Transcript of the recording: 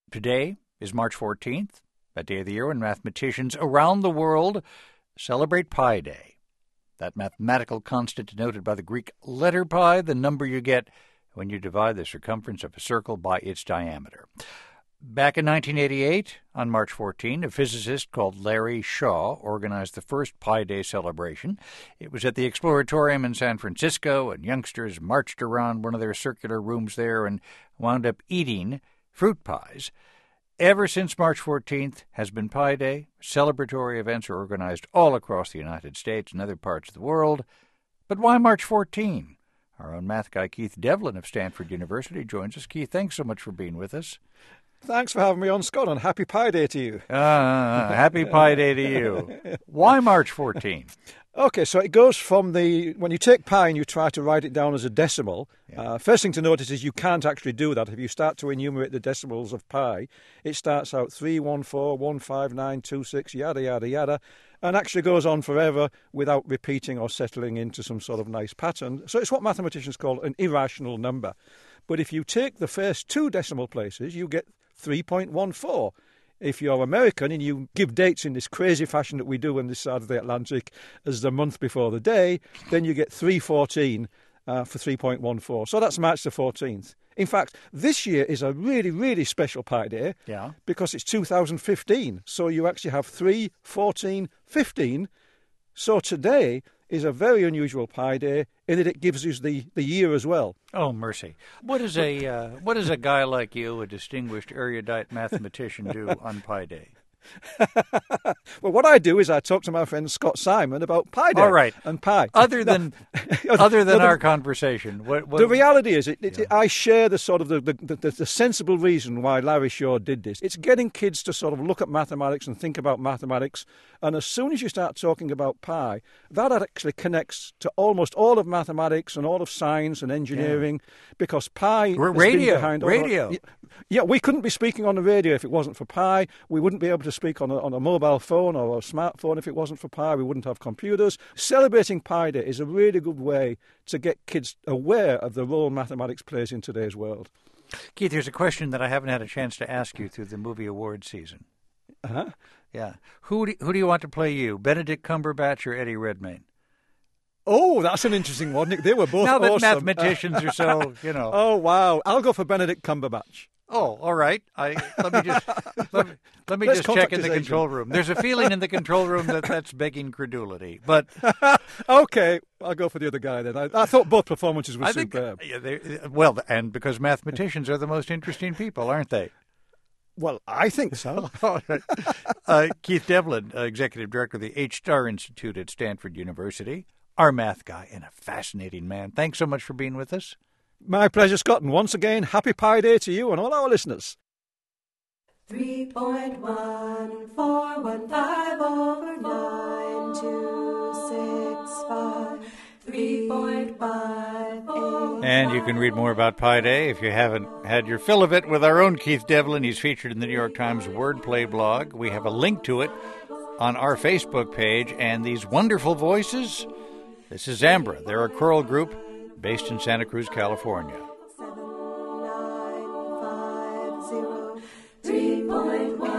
Today is March 14th, that day of the year when mathematicians around the world celebrate Pi Day. That mathematical constant denoted by the Greek letter pi, the number you get when you divide the circumference of a circle by its diameter. Back in 1988, on March 14, a physicist called Larry Shaw organized the first Pi Day celebration. It was at the Exploratorium in San Francisco, and youngsters marched around one of their circular rooms there and wound up eating fruit pies. Ever since March 14th has been Pi Day. Celebratory events are organized all across the United States and other parts of the world. But why March 14? Our own math guy Keith Devlin of Stanford University joins us. Keith, thanks so much for being with us. Thanks for having me on, Scott, and happy Pi Day to you. Happy Pi Day to you. Why March 14? Okay, so it goes from when you take pi and you try to write it down as a decimal, first thing to notice is you can't actually do that. If you start to enumerate the decimals of pi, it starts out 314, yada, yada, yada, and actually goes on forever without repeating or settling into some sort of nice pattern. So it's what mathematicians call an irrational number. But if you take the first two decimal places, you get 3.14. If you're American and you give dates in this crazy fashion that we do on this side of the Atlantic as the month before the day, then you get 314 for 3.14. So that's March the 14th. In fact, this year is a really, really special Pi Day because it's 2015. So you actually have 3, 14, 15. So today is a very unusual Pi Day in that it gives us the year as well. Oh, mercy. What does a guy like you, a distinguished erudite mathematician, do on Pi Day? Well, what I do is I talk to my friend Scott Simon about Pi Day. All right. And pi. Other than our conversation, what the reality is, I share the sort of the sensible reason why Larry Shaw did this. It's getting kids to sort of look at mathematics and think about mathematics. And as soon as you start talking about pi, that actually connects to almost all of mathematics and all of science and engineering, because pi radio. Yeah, we couldn't be speaking on the radio if it wasn't for pi. We wouldn't be able to speak on a mobile phone or a smartphone if it wasn't for pi. We wouldn't have computers. Celebrating Pi Day is a really good way to get kids aware of the role mathematics plays in today's world. Keith, there's a question that I haven't had a chance to ask you through the movie awards season. Uh-huh. Yeah. Who do you want to play you, Benedict Cumberbatch or Eddie Redmayne? Oh, that's an interesting one, Nick. They were both awesome. Now that awesome. mathematicians are so, Oh, wow. I'll go for Benedict Cumberbatch. Oh, all right. Let me just check in the control room. There's a feeling in the control room that's begging credulity. But okay, I'll go for the other guy then. I thought both performances were superb. And because mathematicians are the most interesting people, aren't they? Well, I think so. Keith Devlin, Executive Director of the H-Star Institute at Stanford University, our math guy and a fascinating man. Thanks so much for being with us. My pleasure, Scott, and once again, happy Pi Day to you and all our listeners. 3.1415 over 9265. 3.58. And you can read more about Pi Day if you haven't had your fill of it with our own Keith Devlin. He's featured in the New York Times Wordplay blog. We have a link to it on our Facebook page. And these wonderful voices, this is Zambra. They're a choral group based in Santa Cruz, California. 7950 3.1